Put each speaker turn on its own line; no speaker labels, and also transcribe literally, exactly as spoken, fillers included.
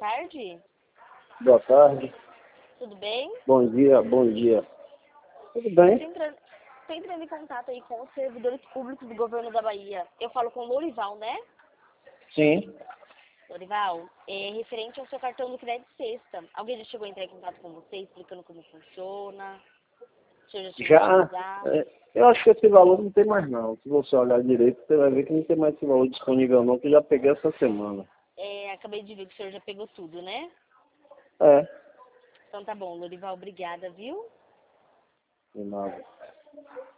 tarde.
Boa tarde.
Tudo bem?
Bom dia, bom dia. Tudo bem?
Estou entrando, tô entrando em contato aí com os servidores públicos do governo da Bahia. Eu falo com o Lorival, né?
Sim.
Lorival, é referente ao seu cartão do crédito sexta. Alguém já chegou a entrar em contato com você, explicando como funciona? O senhor já chegou a
Já,
utilizar?
é, eu acho que esse valor não tem mais não. Se você olhar direito, você vai ver que não tem mais esse valor disponível não, que eu já peguei essa semana.
É, acabei de ver que o senhor já pegou tudo, né?
É,
Então tá bom, Lorival, obrigada, viu?
de nada.